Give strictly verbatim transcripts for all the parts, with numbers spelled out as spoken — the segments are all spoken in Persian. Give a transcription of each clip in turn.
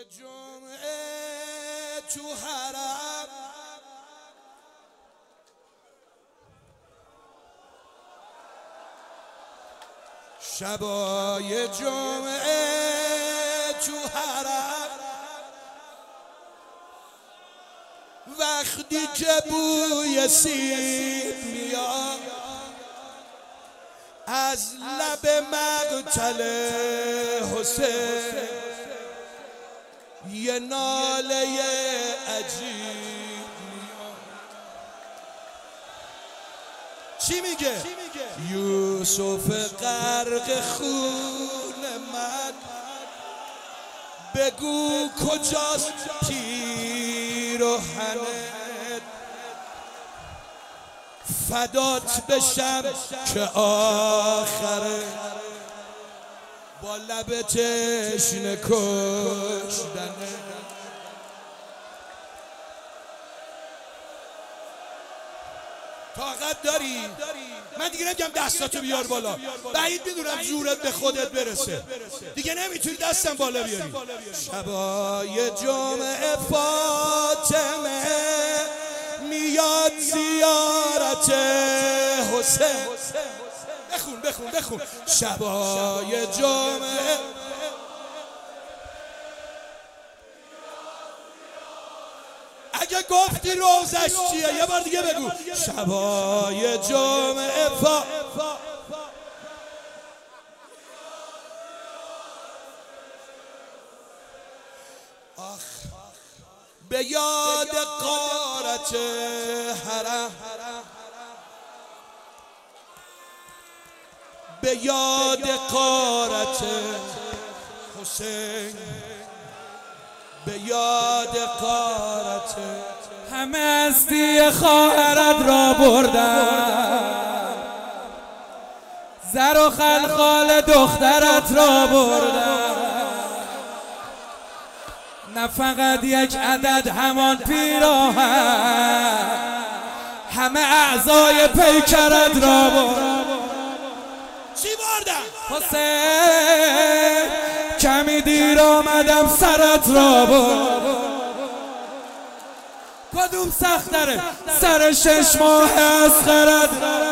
جمعه تو حرم شبای جمعه تو حرم وقتی که بوی سیب میاد از لب مقتل حسین یه ناله عجیب میاد. چی میگه؟ یوسف غرق خون من بگو کجاست پیراهنت فدات بشم که آخره با لب تشنه کشتنه. طاقت داری؟ من دیگه نمیگم دستاتو بیار بالا، بعید میدونم زورت به خودت برسه، دیگه نمیتونی دستم بالا بیاری. شبای جمعه فاطمه میاد زیارت حسین. بخون بخون بخون. شبای جمعه اگه گفتی روزش چیه یه بار دیگه بگو. شبای جمعه فا آخ به یاد غارت حرم به یاد غارت حسین به یاد غارت همه هستی خواهرت را بردم زر و خلخال دخترت را بردم نه فقط یک عدد همان پیراهن همه اعضای پیکرت را بردم. چی بردم؟ حسین کمی دیر آمدم سرت را بردم. کدوم سخت داره سر شش ماه از خرد.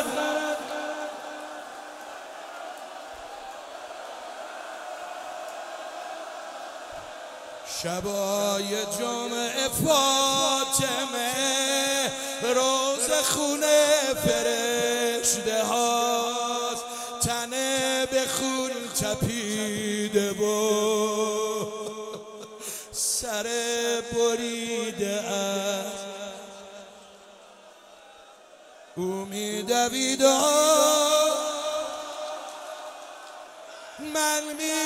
شبای جمعه فاطمه روز خونه فرشته هاست تنه به خون چپیده بود سر بریده است او میدوید من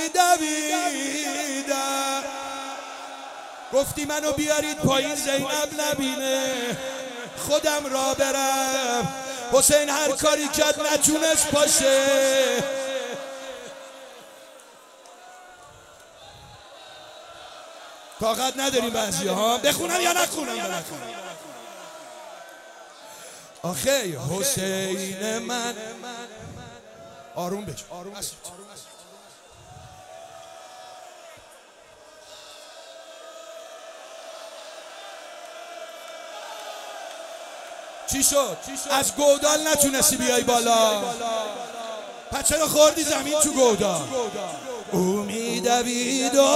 میدویدم. گفتی منو بیارید پایین زینب نبینه خودم را برم. حسین هر کاری کرد نتونست باشه. طاقت نداریم بعضی ها. بخونم یا نخونم؟ آخه حسین من آروم بش. چی شد؟ از گودال نتونستی بیای بالا؟ پس چرا خوردی زمین تو گودال؟ او میدوید و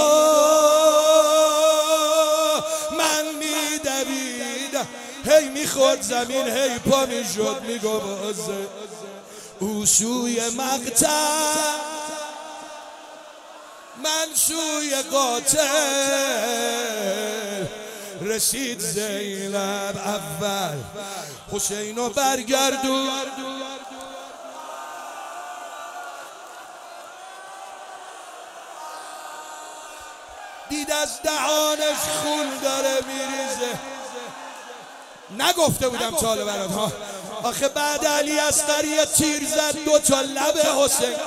من میدویدم هی میخورد زمین هی پا میشد میگو بازه. او سوی مقتل من سوی قاتل رسید زینب اول حسینو برگردون. دید از دهانش خون داره میریزه. نگفته بودم تا حالا برات ها. آخه بعد علی اصغری یه تیر زد دو تا لب حسین.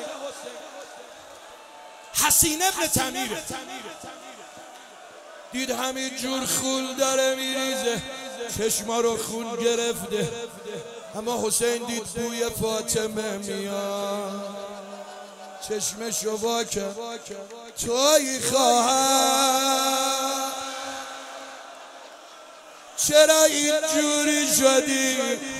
حسین ابن تمیره دید همین جور خون داره میریزه چشما رو خون گرفته. اما حسین دید بوی فاطمه میاد چشمشو وا کرد توی خواهم چرا اینجوری شدی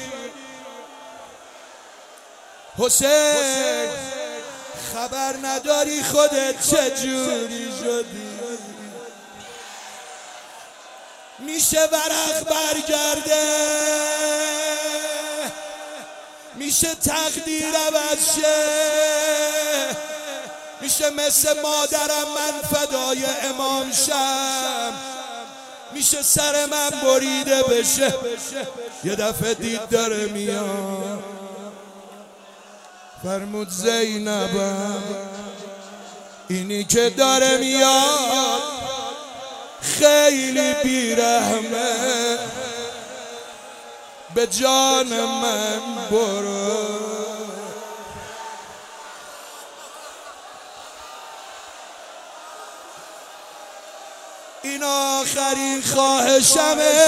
حسین خبر نداری خودت چجوری شدی میشه ورق برگرده میشه تقدیر عوض شه میشه مثل مادرم من فدای امام شم میشه سر من بریده بشه یه دفعه دید داره میاد فرمود زینبم اینی که داره میاد خیلی بیرحمه به جان من برو این آخرین خواهشمه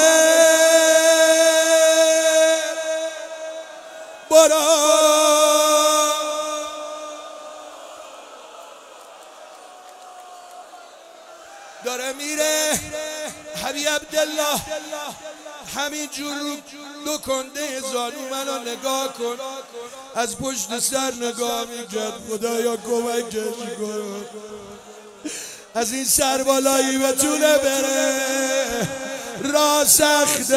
برو داره میره حبیب عبدالله همین جور دو کنده زانو منو نگاه کن از پشت سر نگاه میکرد خدایا کمکش کن از این سر بالایی بتونه بره راه سخته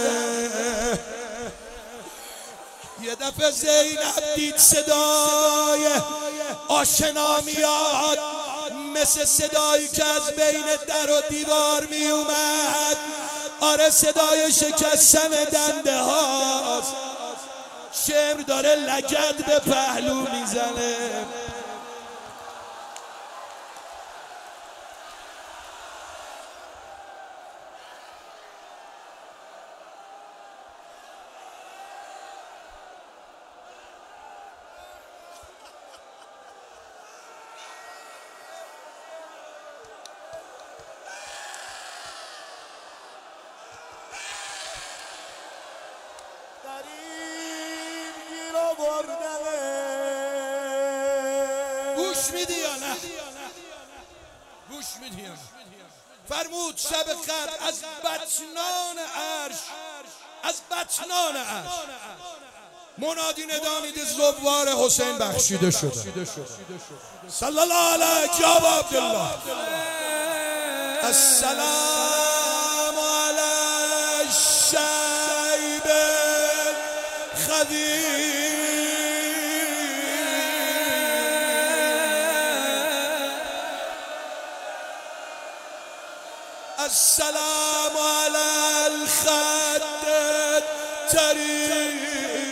یه دفعه زینب دید صدای آشنا میاد مثل صدایی که از بین در و دیوار می اومد آره صدای شکستن دنده هاست شمر داره لگد به پهلو میزنه گوش میدی یا نه؟ گوش میدی یا نه؟ فرمود شب قدر از بطنان عرش از بطنان عرش منادی ندا میده زوار حسین بخشیده شده صلی الله علیک یا ابا عبدالله السلام علی الشیب خدیر السلام على الخد التريب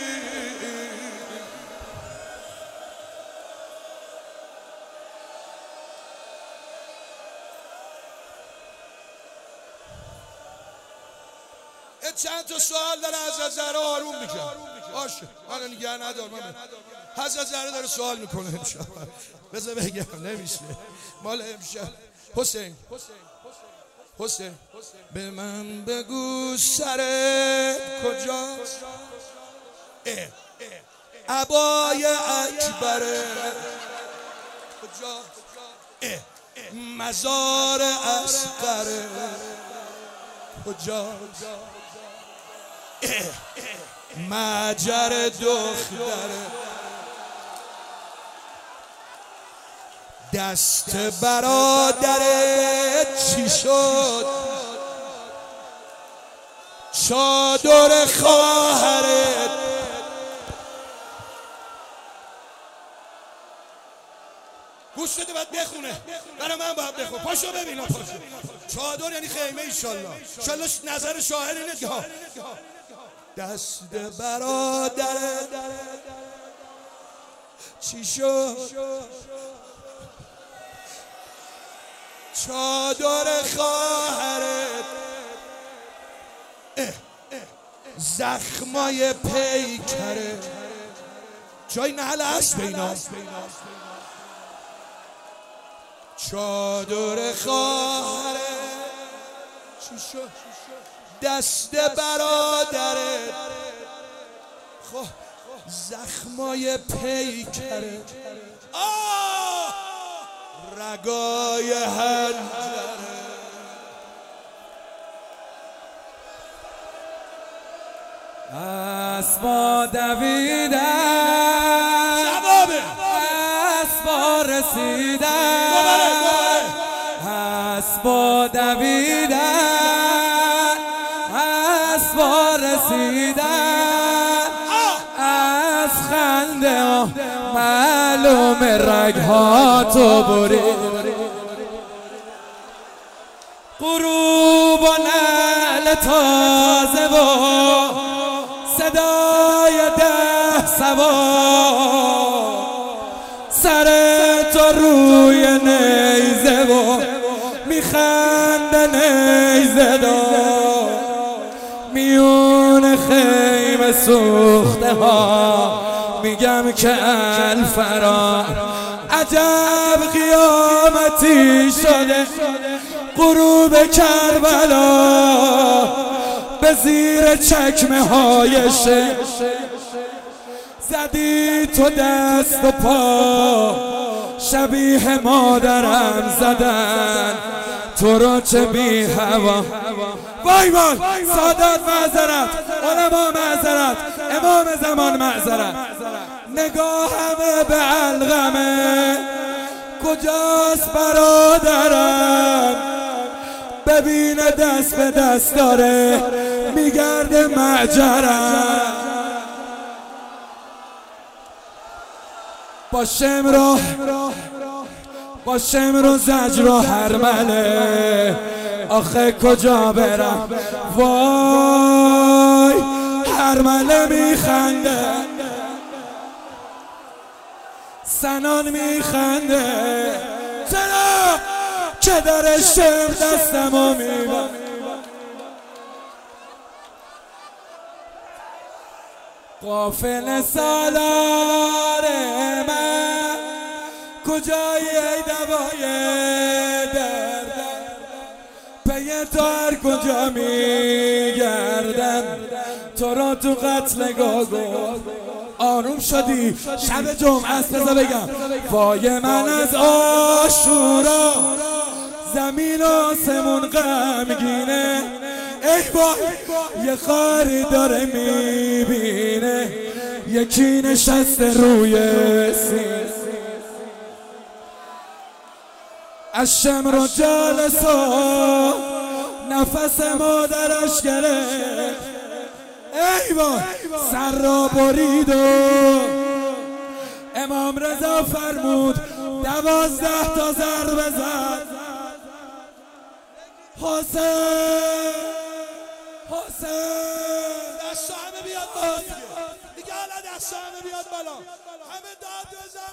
چند تا سوال داره حضرت زهرا آروم میکنه باشه من نگه ندار من حضرت زهرا داره سوال میکنه امشب بذار بگم نمیشه مال امشب حسین حسین به من بگو سرت کجاست عبای اکبره کجاست مزار اصغره کجاست مجر دختره دست برادرت چی شد چادر خواهرت گوش بده باید بخونه برای من باید بخون پاشو ببینم پاشو چادر یعنی خیمه ایشالله ایشالله نظر شاعر اینه که دست برادرت چی شد چادر خواهرت زخمای پیکره جای نهل هست بینا چادر خواهرت چی شد دست برادرت خب زخمای پیکره آه رگای هنجره اسبا دویدن جوابه اسبا رسیدن اسبا دویدن اسبا رسیدن از خنده معلوم رگها تو برید غروب و نعل تازه و صدای ده سوار سر تو روی نیزه و میخنده نیزه دار میون خیمه سوخته ها میگم که الفرا عجب قیامتی شده غروب کربلا به زیر چکمه های شیخ زدی تو دست و پا شبیه مادرم زدن تو رو چه بی هوا وای وای سادات معذرت علما معذرت امام زمان معذرت نگاهم به علقمه کجاست برادرم ببین دست به دست داره میگرده معجرم با شمر با شمر و زجر و هرمله آخه کجا برم وای هرمله میخنده سنان میخنده چرا که در شم دستمو میبرم غافل سالار من کجایی ای دوای دردم پی تو هر کجا میگردم تو را تو قتل گاگو آروم شدی شب جمعه است بذار بگم وای من از عاشورا زمین و آسمون غمگینه ای وای یه خاری داره میبینه یکی نشسته روی سینه از شمر و جالسا نفس مادرش گرفت ای وای سر را برید و امام رضا فرمود دوازده تا ضربه زد حسین حسین دست همه بیاد بالا دیگه حالا دست همه بیاد بالا همه داد بزن